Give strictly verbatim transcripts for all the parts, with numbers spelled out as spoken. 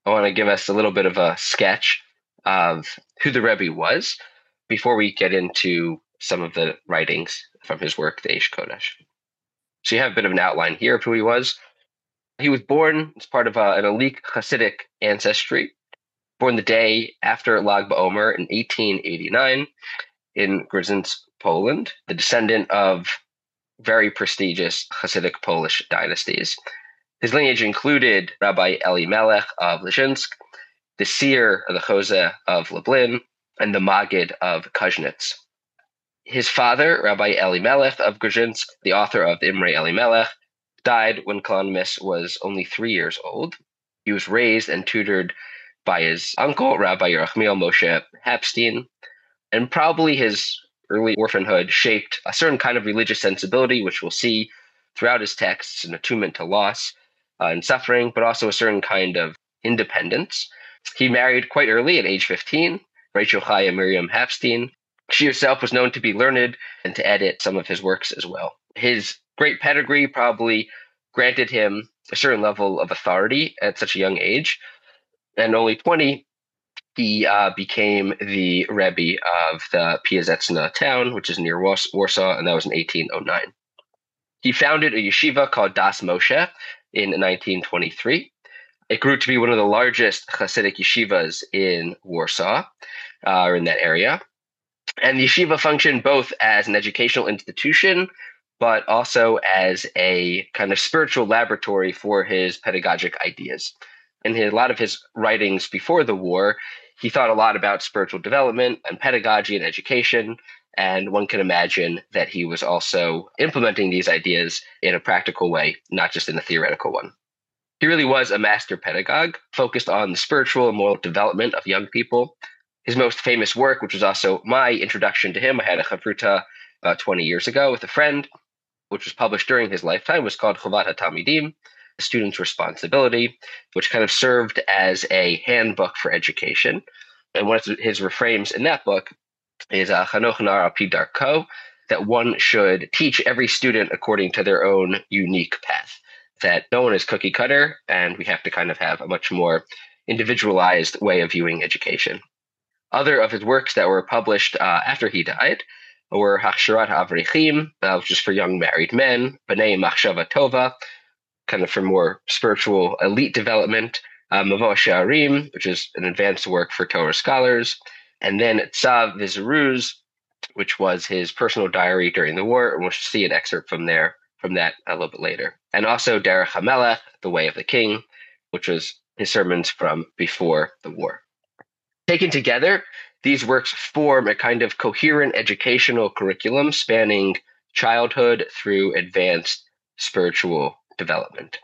I want to give us a little bit of a sketch of who the Rebbe was before we get into some of the writings from his work, the Eish Kodesh. So you have a bit of an outline here of who he was. He was born as part of a, an elite Hasidic ancestry, born the day after Lag BaOmer in eighteen eighty-nine in Grzynsk, Poland, the descendant of very prestigious Hasidic Polish dynasties. His lineage included Rabbi Elimelech of Lizhinsk, the seer of the Chozeh of Lublin, and the Maggid of Kuznets. His father, Rabbi Elimelech of Grzynsk, the author of the Imre Elimelech, died when Kalonymus was only three years old. He was raised and tutored by his uncle, Rabbi Yerachmiel Moshe Hapstein, and probably his early orphanhood shaped a certain kind of religious sensibility, which we'll see throughout his texts, an attunement to loss uh, and suffering, but also a certain kind of independence. He married quite early at age fifteen, Rachel Chaya Miriam Hapstein. She herself was known to be learned and to edit some of his works as well. His great pedigree probably granted him a certain level of authority at such a young age. And only twenty, he uh, became the Rebbe of the Piaseczna town, which is near Warsaw, and that was in eighteen oh nine. He founded a yeshiva called Das Moshe in nineteen twenty-three. It grew to be one of the largest Hasidic yeshivas in Warsaw, uh, or in that area. And the yeshiva functioned both as an educational institution, but also as a kind of spiritual laboratory for his pedagogic ideas. In his, a lot of his writings before the war, he thought a lot about spiritual development and pedagogy and education, and one can imagine that he was also implementing these ideas in a practical way, not just in a theoretical one. He really was a master pedagogue, focused on the spiritual and moral development of young people. His most famous work, which was also my introduction to him, I had a chavruta about twenty years ago with a friend, which was published during his lifetime, was called Chovat HaTalmidim, The Student's Responsibility, which kind of served as a handbook for education. And one of his refrains in that book is Chanoch Nar Al Pi Darko, that one should teach every student according to their own unique path, that no one is cookie cutter, and we have to kind of have a much more individualized way of viewing education. Other of his works that were published uh, after he died were Hachsharat Avrichim, uh, which is for young married men, B'nai Machshava Tova, kind of for more spiritual elite development, uh, Mavo She'arim, which is an advanced work for Torah scholars, and then Tzav V'Zeruz, which was his personal diary during the war, and we'll see an excerpt from there, from that a little bit later. And also Derech HaMelech, The Way of the King, which was his sermons from before the war. Taken together, these works form a kind of coherent educational curriculum spanning childhood through advanced spiritual development.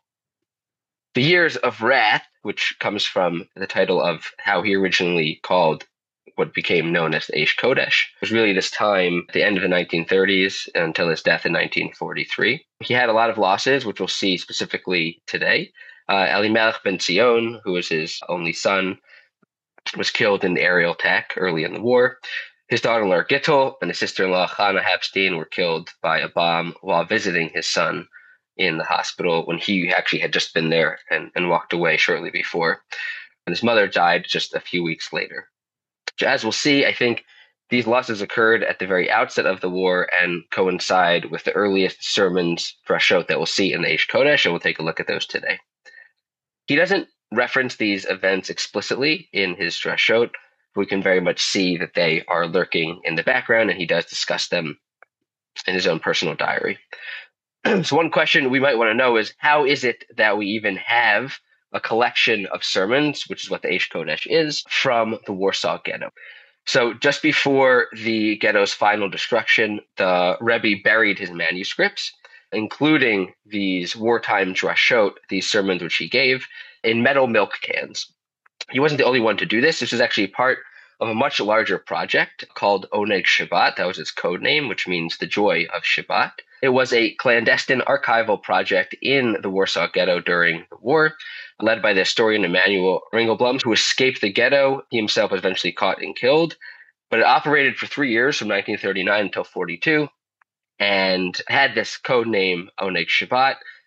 The Years of Wrath, which comes from the title of how he originally called what became known as the Eish Kodesh, was really this time at the end of the nineteen thirties until his death in nineteen forty-three. He had a lot of losses, which we'll see specifically today. Uh, Elimelech ben Zion, who was his only son, was killed in the aerial attack early in the war. His daughter-in-law Gittel and his sister-in-law Chana Hapstein were killed by a bomb while visiting his son in the hospital when he actually had just been there and, and walked away shortly before. And his mother died just a few weeks later. As we'll see, I think these losses occurred at the very outset of the war and coincide with the earliest sermons, drashot, that we'll see in the Eish Kodesh, and we'll take a look at those today. He doesn't reference these events explicitly in his drashot. We can very much see that they are lurking in the background, and he does discuss them in his own personal diary. So one question we might want to know is, how is it that we even have a collection of sermons, which is what the Eish Kodesh is, from the Warsaw Ghetto? So just before the ghetto's final destruction, the Rebbe buried his manuscripts, including these wartime drashot, these sermons which he gave, in metal milk cans. He wasn't the only one to do this. This was actually part of a much larger project called Oneg Shabbat. That was its code name, which means the joy of Shabbat. It was a clandestine archival project in the Warsaw Ghetto during the war, led by the historian Emanuel Ringelblum, who escaped the ghetto. He himself was eventually caught and killed, but it operated for three years from nineteen thirty-nine until forty-two, and had this code name Oneg Shabbat.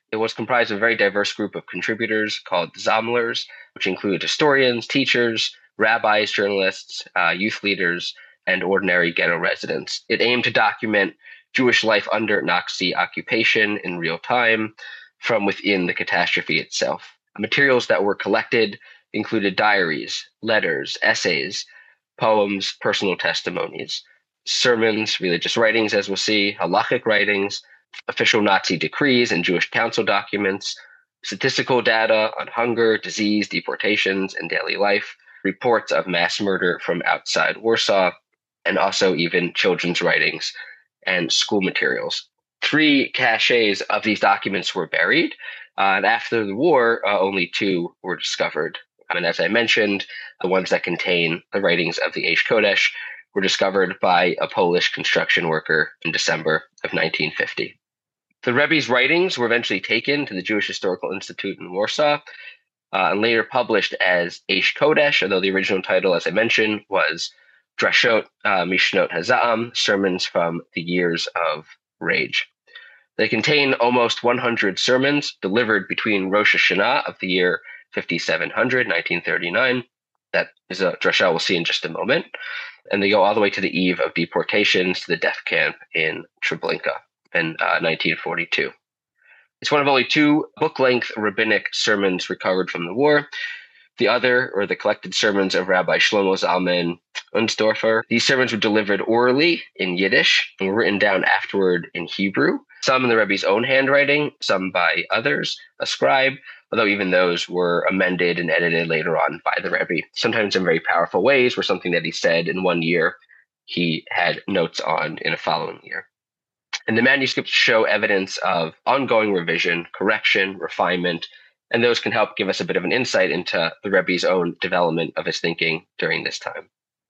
It was comprised of a very diverse group of contributors called Zamlers, which include historians, teachers, rabbis, journalists, uh, youth leaders, and ordinary ghetto residents. It aimed to document Jewish life under Nazi occupation in real time from within the catastrophe itself. Materials that were collected included diaries, letters, essays, poems, personal testimonies, sermons, religious writings, as we'll see, halachic writings, official Nazi decrees and Jewish council documents, statistical data on hunger, disease, deportations, and daily life, reports of mass murder from outside Warsaw, and also even children's writings and school materials. Three caches of these documents were buried, uh, and after the war, uh, only two were discovered. And as I mentioned, the ones that contain the writings of the Aish Kodesh were discovered by a Polish construction worker in December of nineteen fifty. The Rebbe's writings were eventually taken to the Jewish Historical Institute in Warsaw, uh, and later published as Aish Kodesh, although the original title, as I mentioned, was Drashot uh, Mishnot Haza'am, Sermons from the Years of Rage. They contain almost one hundred sermons delivered between Rosh Hashanah of the year fifty-seven hundred, nineteen thirty-nine. That is a drasha we'll see in just a moment. And they go all the way to the eve of deportations to the death camp in Treblinka in uh, nineteen forty-two. It's one of only two book-length rabbinic sermons recovered from the war. The other, or the collected sermons of Rabbi Shlomo Zalman Unsdorfer. These sermons were delivered orally in Yiddish and were written down afterward in Hebrew, some in the Rebbe's own handwriting, some by others, a scribe, although even those were amended and edited later on by the Rebbe, sometimes in very powerful ways, where something that he said in one year he had notes on in a following year. And the manuscripts show evidence of ongoing revision, correction, refinement, and those can help give us a bit of an insight into the Rebbe's own development of his thinking during this time.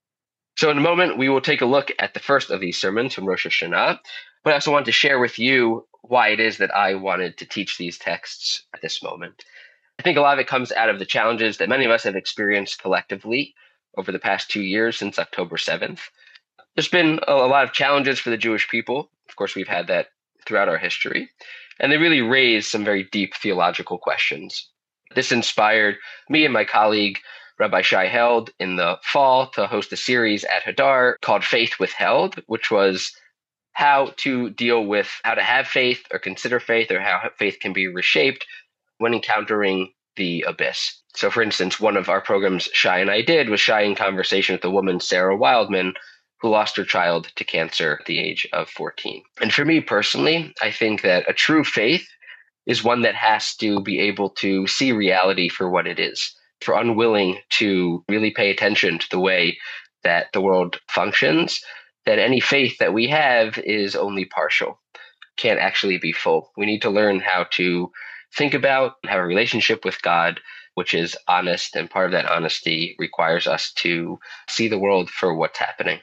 So in a moment, we will take a look at the first of these sermons from Rosh Hashanah, but I also want to share with you why it is that I wanted to teach these texts at this moment. I think a lot of it comes out of the challenges that many of us have experienced collectively over the past two years since October seventh. There's been a lot of challenges for the Jewish people. Of course, we've had that throughout our history. And they really raise some very deep theological questions. This inspired me and my colleague, Rabbi Shai Held, in the fall to host a series at Hadar called Faith Withheld, which was how to deal with how to have faith or consider faith, or how faith can be reshaped when encountering the abyss. So, for instance, one of our programs Shai and I did was Shai in conversation with the woman, Sarah Wildman, who lost her child to cancer at the age of fourteen. And for me personally, I think that a true faith is one that has to be able to see reality for what it is. If we're unwilling to really pay attention to the way that the world functions, then any faith that we have is only partial, can't actually be full. We need to learn how to think about and have a relationship with God, which is honest, and part of that honesty requires us to see the world for what's happening.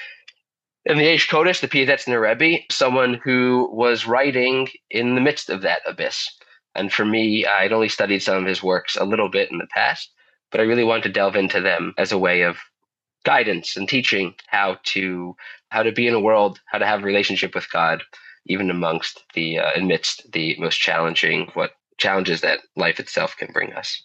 In the Aish Kodesh, the Piasetzner Rebbe, someone who was writing in the midst of that abyss. And for me, I'd only studied some of his works a little bit in the past, but I really wanted to delve into them as a way of guidance and teaching how to how to be in a world, how to have a relationship with God, even amongst the uh, amidst the most challenging what challenges that life itself can bring us.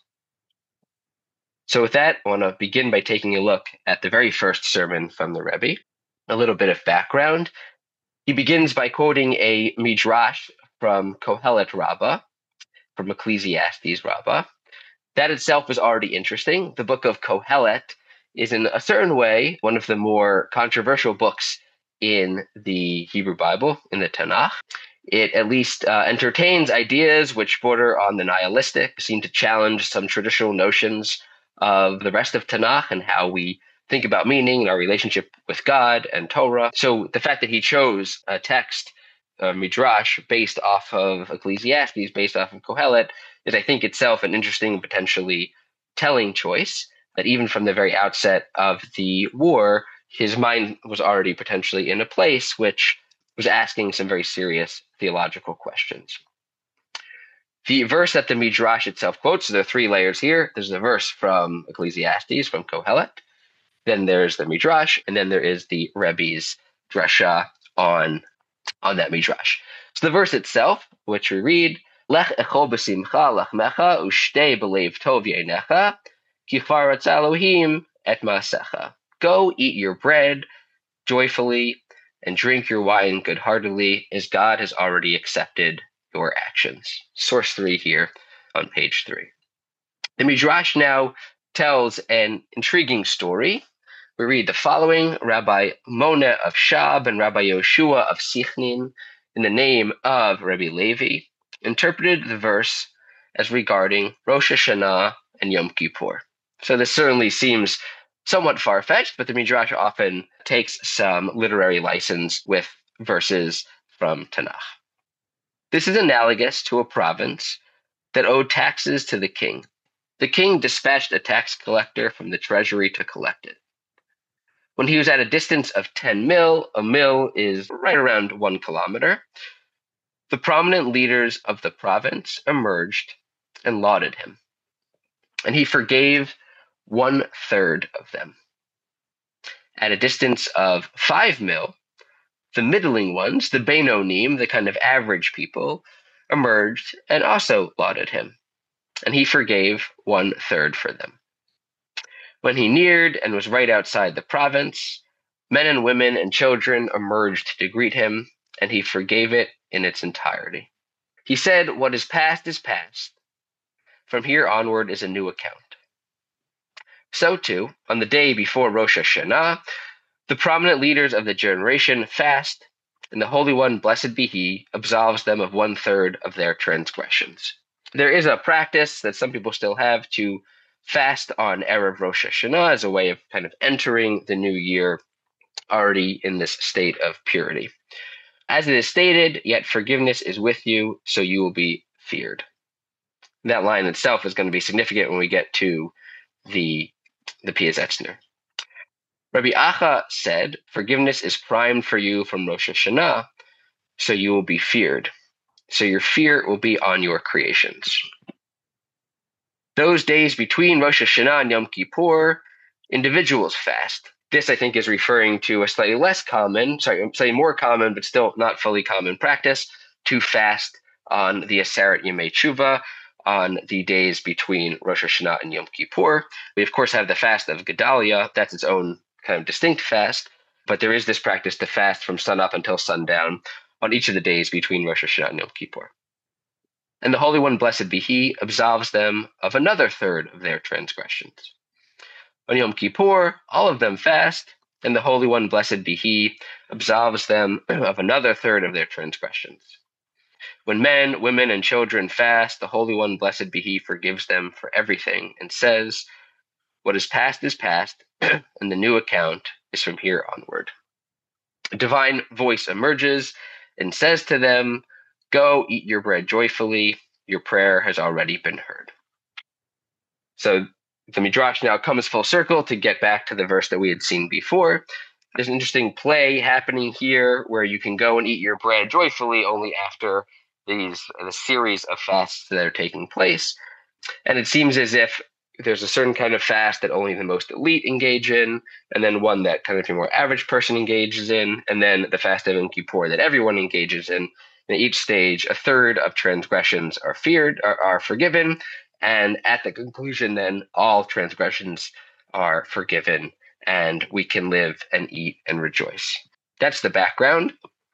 So with that, I want to begin by taking a look at the very first sermon from the Rebbe. A little bit of background. He begins by quoting a midrash from Kohelet Rabbah, from Ecclesiastes Rabbah. That itself is already interesting. The book of Kohelet is in a certain way one of the more controversial books in the Hebrew Bible, in the Tanakh. It at least uh, entertains ideas which border on the nihilistic, seem to challenge some traditional notions of the rest of Tanakh and how we think about meaning and our relationship with God and Torah. So the fact that he chose a text, a midrash, based off of Ecclesiastes, based off of Kohelet, is, I think, itself an interesting and potentially telling choice, that even from the very outset of the war, his mind was already potentially in a place which was asking some very serious theological questions. The verse that the midrash itself quotes, so there are three layers here. There's the verse from Ecclesiastes, from Kohelet. Then there's the midrash, and then there is the Rebbe's drasha on, on that midrash. So the verse itself, which we read, Lech echol b'simcha lachmecha ushtei b'leiv tov yenecha ki chvar ratzah Elohim et maasecha. Go eat your bread joyfully and drink your wine good-heartedly, as God has already accepted your actions. Source three here on page three. The Midrash now tells an intriguing story. We read the following: Rabbi Mona of Shab and Rabbi Yoshua of Sichnin, in the name of Rabbi Levi, interpreted the verse as regarding Rosh Hashanah and Yom Kippur. So this certainly seems somewhat far-fetched, but the Midrash often takes some literary license with verses from Tanakh. This is analogous to a province that owed taxes to the king. The king dispatched a tax collector from the treasury to collect it. When he was at a distance of ten mil, a mil is right around one kilometer, the prominent leaders of the province emerged and lauded him, and he forgave one-third of them. At a distance of five mil, the middling ones, the Beinonim, the kind of average people, emerged and also lauded him, and he forgave one-third for them. When he neared and was right outside the province, men and women and children emerged to greet him, and he forgave it in its entirety. He said, "What is past is past. From here onward is a new account." So too, on the day before Rosh Hashanah, the prominent leaders of the generation fast, and the Holy One, blessed be He, absolves them of one-third of their transgressions. There is a practice that some people still have to fast on Erev Rosh Hashanah as a way of kind of entering the new year already in this state of purity. As it is stated, yet forgiveness is with you, so you will be feared. That line itself is going to be significant when we get to the, the Piazetzner. Rabbi Acha said, forgiveness is primed for you from Rosh Hashanah, so you will be feared. So your fear will be on your creations. Those days between Rosh Hashanah and Yom Kippur, individuals fast. This, I think, is referring to a slightly less common, sorry, slightly more common, but still not fully common practice, to fast on the Aseret Yemei Tshuva, on the days between Rosh Hashanah and Yom Kippur. We, of course, have the fast of Gedalia. That's its own kind of distinct fast, but there is this practice to fast from sunup until sundown on each of the days between Rosh Hashanah and Yom Kippur. And the Holy One, blessed be He, absolves them of another third of their transgressions. On Yom Kippur, all of them fast, and the Holy One, blessed be He, absolves them of another third of their transgressions. When men, women, and children fast, the Holy One, blessed be He, forgives them for everything and says, what is past is past, and the new account is from here onward. A divine voice emerges and says to them, go eat your bread joyfully, your prayer has already been heard. So the Midrash now comes full circle to get back to the verse that we had seen before. There's an interesting play happening here where you can go and eat your bread joyfully only after these the series of fasts that are taking place. And it seems as if there's a certain kind of fast that only the most elite engage in, and then one that kind of a more average person engages in, and then the fast of Yom Kippur that everyone engages in. And at each stage, a third of transgressions are feared, are, are forgiven, and at the conclusion, then all transgressions are forgiven, and we can live and eat and rejoice. That's the background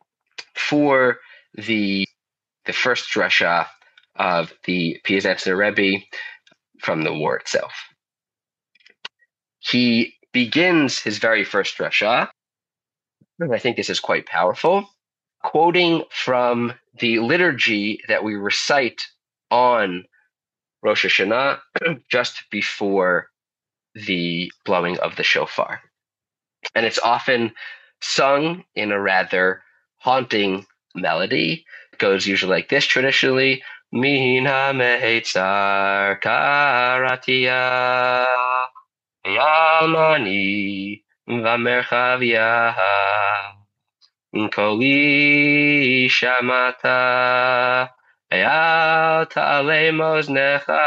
for the the first drasha of the Piazetzner Rebbe from the war itself. He begins his very first drasha, and I think this is quite powerful, quoting from the liturgy that we recite on Rosh Hashanah just before the blowing of the shofar. And it's often sung in a rather haunting melody. It goes usually like this traditionally. Min ha-meitzar karatia yamani v'merchavia koli shamata al ta'ale moznecha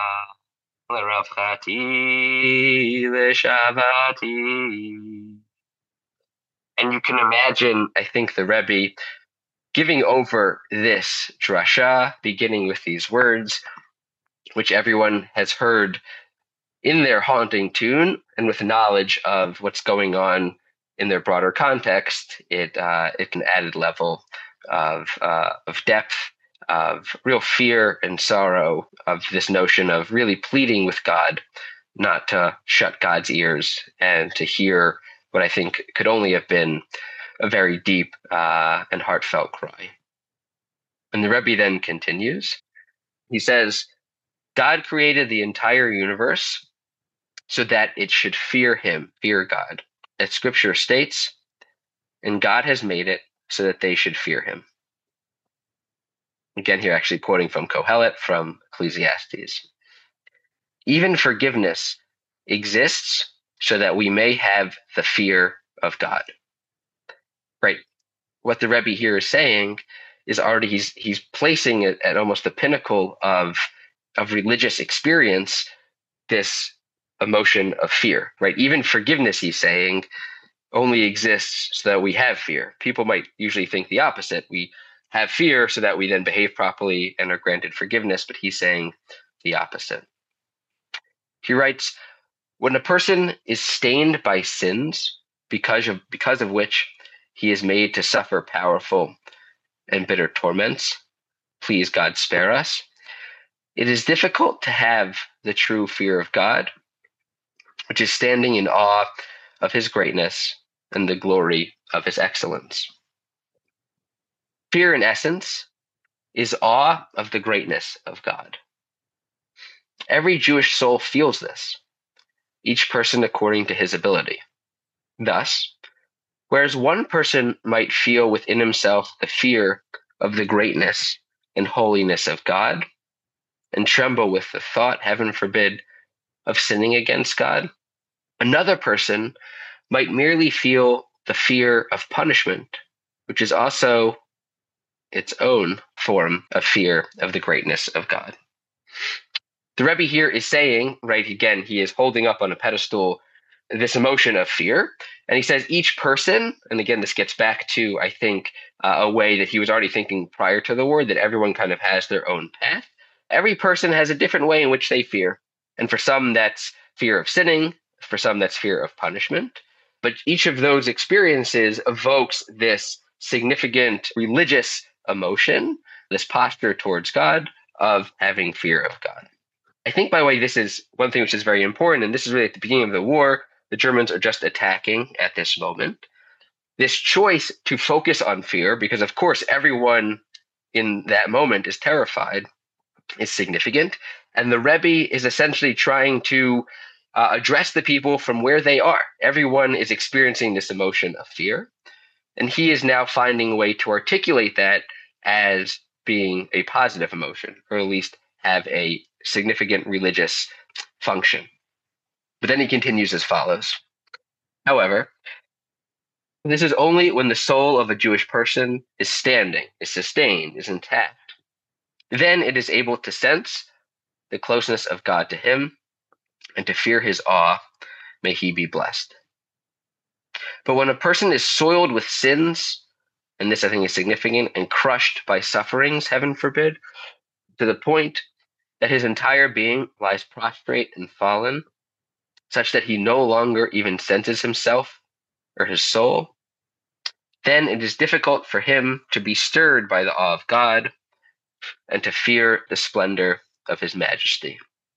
l'ravchati l'shavati. And you can imagine, I think, the Rebbe giving over this drasha, beginning with these words, which everyone has heard in their haunting tune, and with knowledge of what's going on in their broader context, it uh, it's an added level of uh, of depth, of real fear and sorrow, of this notion of really pleading with God not to shut God's ears and to hear what I think could only have been a very deep uh, and heartfelt cry. And the Rebbe then continues. He says, God created the entire universe so that it should fear him, fear God. As scripture states, and God has made it so that they should fear him. Again, here actually quoting from Kohelet from Ecclesiastes. Even forgiveness exists so that we may have the fear of God. Right? What the Rebbe here is saying is already he's he's placing it at almost the pinnacle of of religious experience, this emotion of fear, right? Even forgiveness, he's saying, only exists so that we have fear. People might usually think the opposite. We have fear so that we then behave properly and are granted forgiveness, but he's saying the opposite. He writes, when a person is stained by sins, because of, because of which he is made to suffer powerful and bitter torments, please God spare us, it is difficult to have the true fear of God, which is standing in awe of his greatness and the glory of his excellence. Fear, in essence, is awe of the greatness of God. Every Jewish soul feels this, each person according to his ability. Thus, whereas one person might feel within himself the fear of the greatness and holiness of God, and tremble with the thought, heaven forbid, of sinning against God, another person might merely feel the fear of punishment, which is also its own form of fear of the greatness of God. The Rebbe here is saying, right, again, he is holding up on a pedestal this emotion of fear, and he says each person, and again, this gets back to, I think, uh, a way that he was already thinking prior to the war, that everyone kind of has their own path. Every person has a different way in which they fear, and for some that's fear of sinning, for some that's fear of punishment, but each of those experiences evokes this significant religious emotion, this posture towards God of having fear of God. I think, by the way, this is one thing which is very important, and this is really at the beginning of the war. The Germans are just attacking at this moment. This choice to focus on fear, because of course everyone in that moment is terrified, is significant. And the Rebbe is essentially trying to uh, address the people from where they are. Everyone is experiencing this emotion of fear. And he is now finding a way to articulate that as being a positive emotion, or at least have a significant religious function. But then he continues as follows. However, this is only when the soul of a Jewish person is standing, is sustained, is intact. Then it is able to sense the closeness of God to him and to fear his awe. May he be blessed. But when a person is soiled with sins, and this I think is significant, and crushed by sufferings, heaven forbid, to the point that his entire being lies prostrate and fallen, such that he no longer even senses himself or his soul, then it is difficult for him to be stirred by the awe of God and to fear the splendor of his majesty.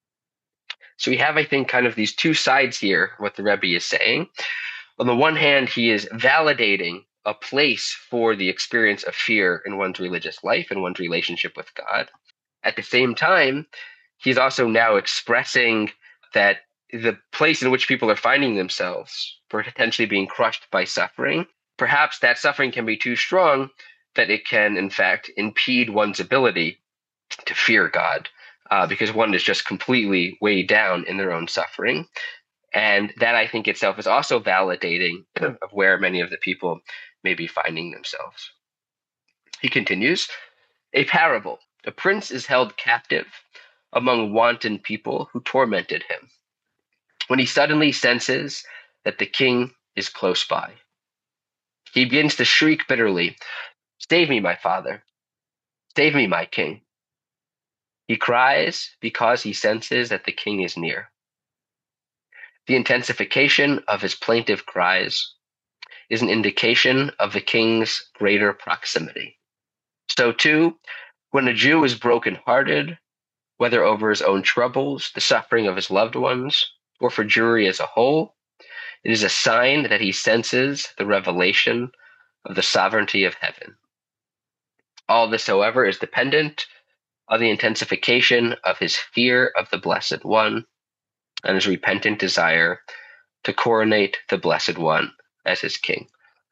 So we have, I think, kind of these two sides here, what the Rebbe is saying. On the one hand, he is validating a place for the experience of fear in one's religious life and one's relationship with God. At the same time, he's also now expressing that the place in which people are finding themselves, potentially being crushed by suffering, perhaps that suffering can be too strong that it can, in fact, impede one's ability to fear God, uh, because one is just completely weighed down in their own suffering. And that, I think, itself is also validating of where many of the people may be finding themselves. He continues, a parable. A prince is held captive among wanton people who tormented him, when he suddenly senses that the king is close by. He begins to shriek bitterly, Save me, my father. Save me, my king. He cries because he senses that the king is near. The intensification of his plaintive cries is an indication of the king's greater proximity. So, too, when a Jew is broken-hearted, whether over his own troubles, the suffering of his loved ones, or for Jewry as a whole, it is a sign that he senses the revelation of the sovereignty of heaven. All this, however, is dependent on the intensification of his fear of the Blessed One and his repentant desire to coronate the Blessed One as his king.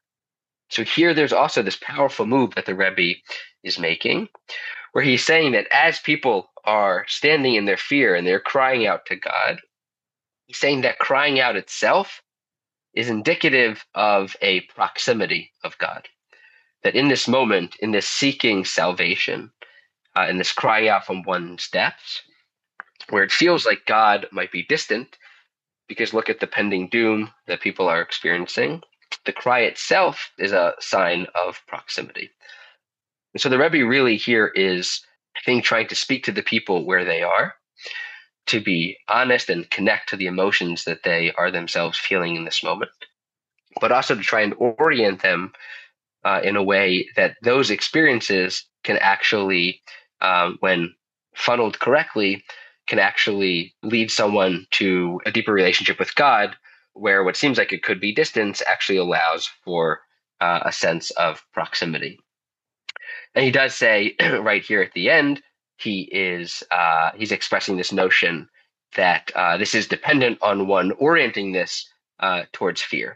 So here there's also this powerful move that the Rebbe is making, where he's saying that as people are standing in their fear and they're crying out to God, he's saying that crying out itself is indicative of a proximity of God. That in this moment, in this seeking salvation, uh, in this crying out from one's depths, where it feels like God might be distant, because look at the pending doom that people are experiencing, the cry itself is a sign of proximity. And so the Rebbe really here is, I think, trying to speak to the people where they are, to be honest and connect to the emotions that they are themselves feeling in this moment, but also to try and orient them uh, in a way that those experiences can actually, um, when funneled correctly, can actually lead someone to a deeper relationship with God, where what seems like it could be distance actually allows for uh, a sense of proximity. And he does say right here at the end, he is uh, he's expressing this notion that uh, this is dependent on one orienting this uh, towards fear.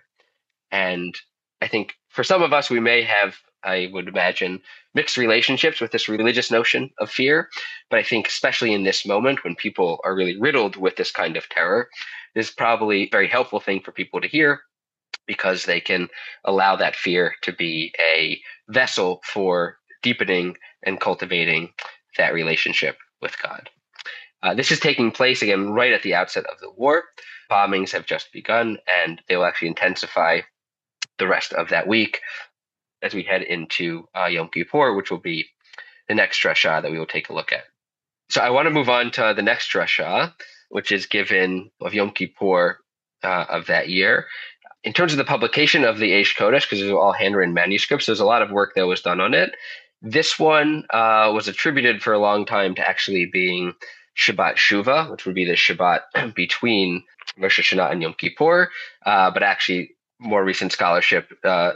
And I think for some of us, we may have, I would imagine, mixed relationships with this religious notion of fear. But I think especially in this moment when people are really riddled with this kind of terror, this is probably a very helpful thing for people to hear, because they can allow that fear to be a vessel for deepening and cultivating that relationship with God. Uh, this is taking place, again, right at the outset of the war. Bombings have just begun, and they will actually intensify the rest of that week as we head into uh, Yom Kippur, which will be the next drasha that we will take a look at. So I want to move on to the next drasha, which is given of Yom Kippur uh, of that year. In terms of the publication of the Eish Kodesh, because these are all handwritten manuscripts, there's a lot of work that was done on it. This one uh, was attributed for a long time to actually being Shabbat Shuvah, which would be the Shabbat between Rosh Hashanah and Yom Kippur. Uh, but actually, more recent scholarship uh,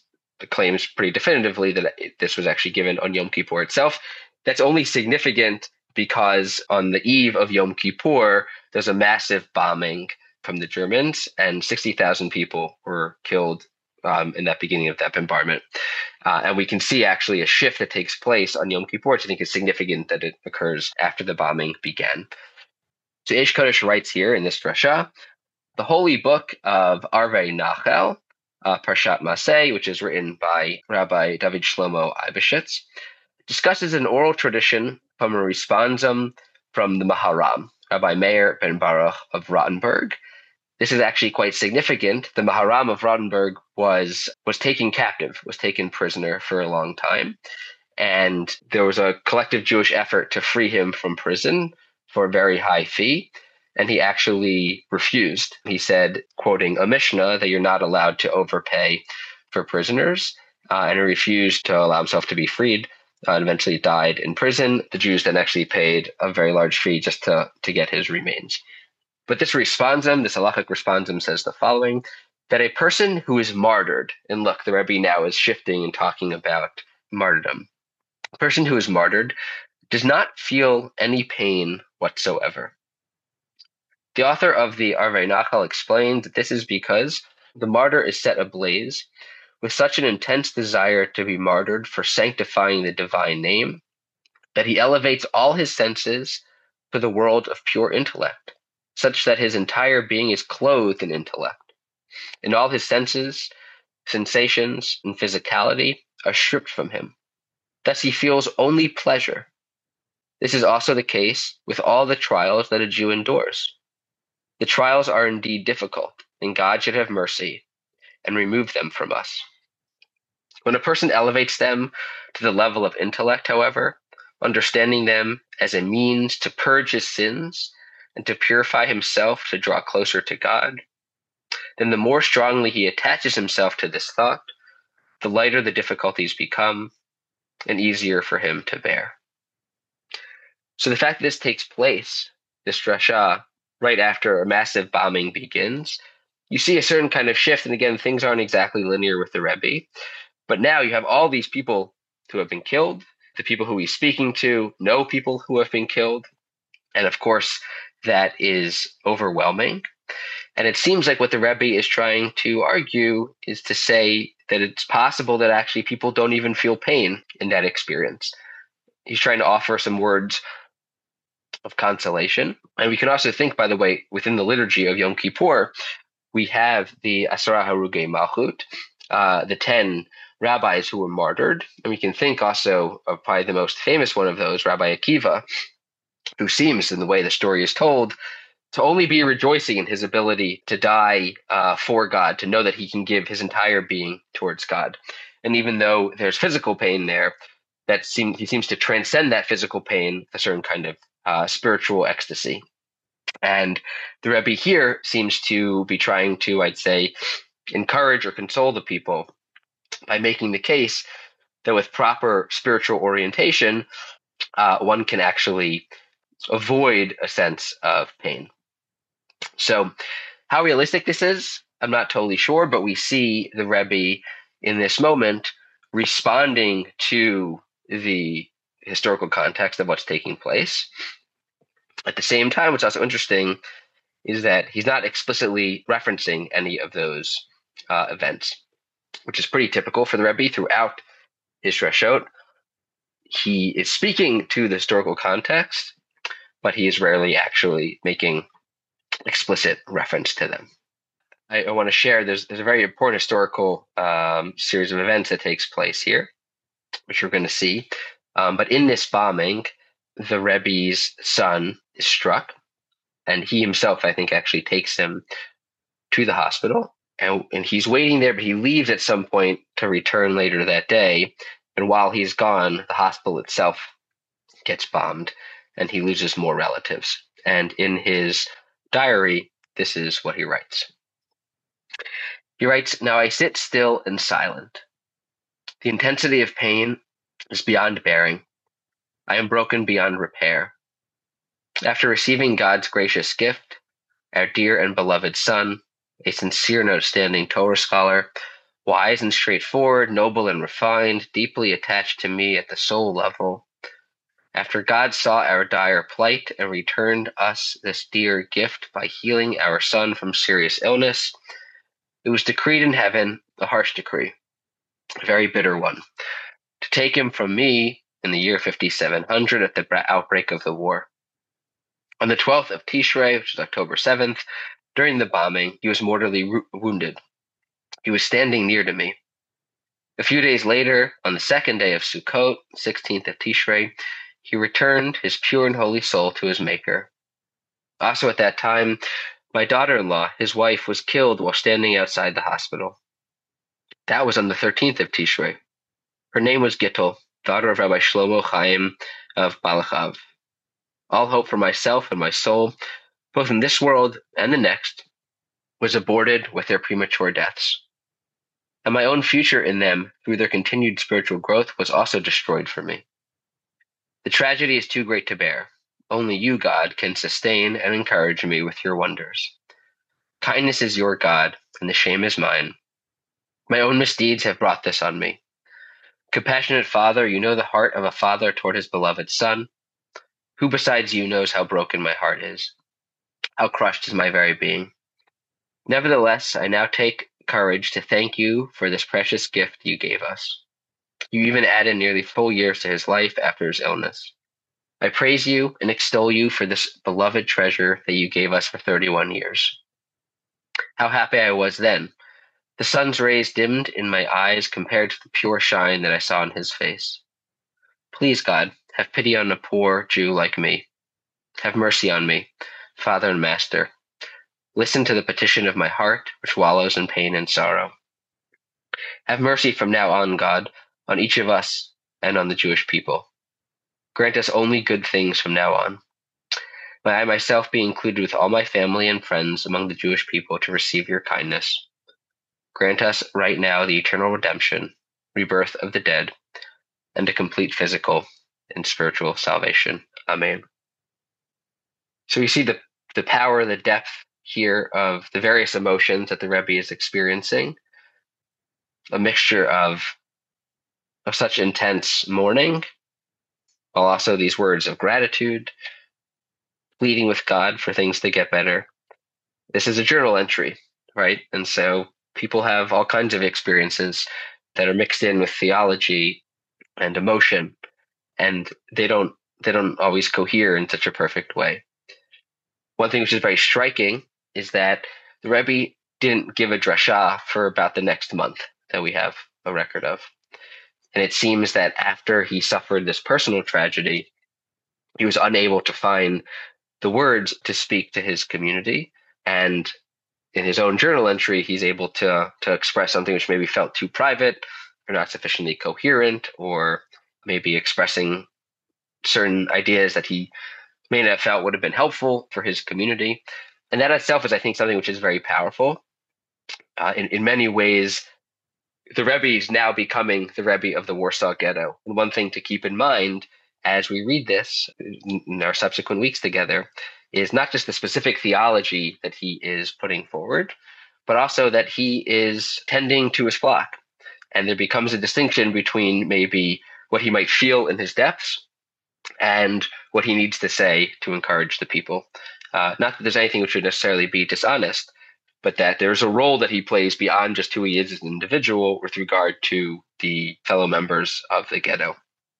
claims pretty definitively that it, this was actually given on Yom Kippur itself. That's only significant because on the eve of Yom Kippur, there's a massive bombing from the Germans, and sixty thousand people were killed um, in that beginning of that bombardment. Uh, and we can see actually a shift that takes place on Yom Kippur, which I think is significant that it occurs after the bombing began. So Eish Kodesh writes here in this drasha, the holy book of Arvei Nachal, uh, Parshat Maseh, which is written by Rabbi David Shlomo Eibeshitz, discusses an oral tradition from a responsum from the Maharam, Rabbi Meir ben Baruch of Rottenburg. This is actually quite significant. The Maharam of Rottenburg was was taken captive, was taken prisoner for a long time. And there was a collective Jewish effort to free him from prison for a very high fee. And he actually refused. He said, quoting a Mishnah, that you're not allowed to overpay for prisoners. Uh, and he refused to allow himself to be freed. Uh, and eventually died in prison. The Jews then actually paid a very large fee just to, to get his remains. But this responsum, this halachic responsum, says the following, that a person who is martyred, and look, the Rebbe now is shifting and talking about martyrdom. A person who is martyred does not feel any pain whatsoever. The author of the Arvei Nachal explains that this is because the martyr is set ablaze with such an intense desire to be martyred for sanctifying the divine name that he elevates all his senses to the world of pure intellect, such that his entire being is clothed in intellect, and all his senses, sensations, and physicality are stripped from him. Thus he feels only pleasure. This is also the case with all the trials that a Jew endures. The trials are indeed difficult, and God should have mercy and remove them from us. When a person elevates them to the level of intellect, however, understanding them as a means to purge his sins and to purify himself to draw closer to God, then the more strongly he attaches himself to this thought, the lighter the difficulties become and easier for him to bear. So the fact that this takes place, this drasha, right after a massive bombing begins, you see a certain kind of shift. And again, things aren't exactly linear with the Rebbe. But now you have all these people who have been killed. The people who he's speaking to know people who have been killed. And of course, that is overwhelming. And it seems like what the Rebbe is trying to argue is to say that it's possible that actually people don't even feel pain in that experience. He's trying to offer some words of consolation. And we can also think, by the way, within the liturgy of Yom Kippur, we have the Asara Harugei Malchut, uh, the ten rabbis who were martyred. And we can think also of probably the most famous one of those, Rabbi Akiva, who seems, in the way the story is told, to only be rejoicing in his ability to die uh, for God, to know that he can give his entire being towards God. And even though there's physical pain there, that seem, he seems to transcend that physical pain, a certain kind of uh, spiritual ecstasy. And the Rebbe here seems to be trying to, I'd say, encourage or console the people by making the case that with proper spiritual orientation, uh, one can actually avoid a sense of pain. So how realistic this is, I'm not totally sure, but we see the Rebbe in this moment responding to the historical context of what's taking place. At the same time, what's also interesting is that he's not explicitly referencing any of those uh, events, which is pretty typical for the Rebbe throughout his drashot. He is speaking to the historical context, but he is rarely actually making explicit reference to them. I, I want to share, there's, there's a very important historical um, series of events that takes place here, which we're going to see. Um, but in this bombing, the Rebbe's son is struck, and he himself, I think, actually takes him to the hospital. And, and he's waiting there, but he leaves at some point to return later that day. And while he's gone, the hospital itself gets bombed, and he loses more relatives. And in his diary, this is what he writes. He writes, "Now I sit still and silent. The intensity of pain is beyond bearing. I am broken beyond repair. After receiving God's gracious gift, our dear and beloved son, a sincere and outstanding Torah scholar, wise and straightforward, noble and refined, deeply attached to me at the soul level, after God saw our dire plight and returned us this dear gift by healing our son from serious illness, it was decreed in heaven, a harsh decree, a very bitter one, to take him from me in the year fifty-seven hundred at the outbreak of the war. On the twelfth of Tishrei, which is October seventh, during the bombing, he was mortally ro- wounded. He was standing near to me. A few days later, on the second day of Sukkot, sixteenth of Tishrei, he returned his pure and holy soul to his Maker. Also at that time, my daughter-in-law, his wife, was killed while standing outside the hospital. That was on the thirteenth of Tishrei. Her name was Gittel, daughter of Rabbi Shlomo Chaim of Balachav. All hope for myself and my soul, both in this world and the next, was aborted with their premature deaths. And my own future in them, through their continued spiritual growth, was also destroyed for me. The tragedy is too great to bear. Only you, God, can sustain and encourage me with your wonders. Kindness is your God, and the shame is mine. My own misdeeds have brought this on me. Compassionate Father, you know the heart of a father toward his beloved son. Who besides you knows how broken my heart is? How crushed is my very being? Nevertheless, I now take courage to thank you for this precious gift you gave us. You even added nearly full years to his life after his illness. I praise you and extol you for this beloved treasure that you gave us for thirty-one years. How happy I was then. The sun's rays dimmed in my eyes compared to the pure shine that I saw in his face. Please, God, have pity on a poor Jew like me. Have mercy on me, Father and Master. Listen to the petition of my heart, which wallows in pain and sorrow. Have mercy from now on, God, on each of us and on the Jewish people. Grant us only good things from now on. May I myself be included with all my family and friends among the Jewish people to receive your kindness. Grant us right now the eternal redemption, rebirth of the dead, and a complete physical and spiritual salvation. Amen. So we see the, the power, the depth here of the various emotions that the Rebbe is experiencing, a mixture of, of such intense mourning, while also these words of gratitude, pleading with God for things to get better. This is a journal entry, right? And so people have all kinds of experiences that are mixed in with theology and emotion, and they don't they don't always cohere in such a perfect way. One thing which is very striking is that the Rebbe didn't give a drasha for about the next month that we have a record of. And it seems that after he suffered this personal tragedy, he was unable to find the words to speak to his community. And in his own journal entry, he's able to, to express something which maybe felt too private or not sufficiently coherent, or maybe expressing certain ideas that he may not have felt would have been helpful for his community. And that itself is, I think, something which is very powerful. Uh, in, in many ways, the Rebbe is now becoming the Rebbe of the Warsaw Ghetto. And one thing to keep in mind as we read this in our subsequent weeks together is not just the specific theology that he is putting forward, but also that he is tending to his flock. And there becomes a distinction between maybe what he might feel in his depths and what he needs to say to encourage the people. Uh, not that there's anything which would necessarily be dishonest, but that there's a role that he plays beyond just who he is as an individual with regard to the fellow members of the ghetto.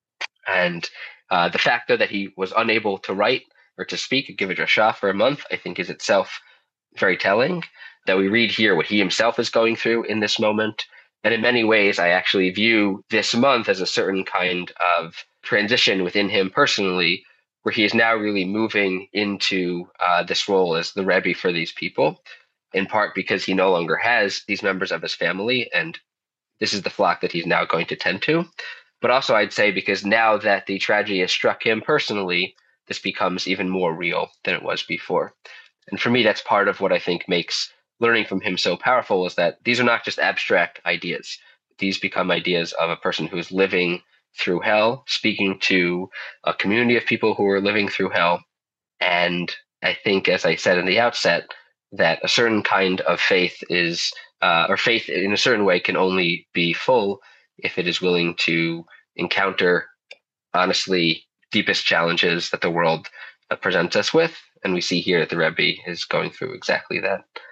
And uh, the fact, though, that he was unable to write or to speak, give a drasha for a month, I think is itself very telling. That we read here what he himself is going through in this moment. And in many ways, I actually view this month as a certain kind of transition within him personally, where he is now really moving into uh, this role as the Rebbe for these people, in part because he no longer has these members of his family, and this is the flock that he's now going to tend to. But also, I'd say, because now that the tragedy has struck him personally, this becomes even more real than it was before. And for me, that's part of what I think makes learning from him so powerful, is that these are not just abstract ideas. These become ideas of a person who is living through hell, speaking to a community of people who are living through hell. And I think, as I said in the outset, that a certain kind of faith is, uh, or faith in a certain way can only be full if it is willing to encounter, honestly, deepest challenges that the world uh, presents us with. And we see here that the Rebbe is going through exactly that.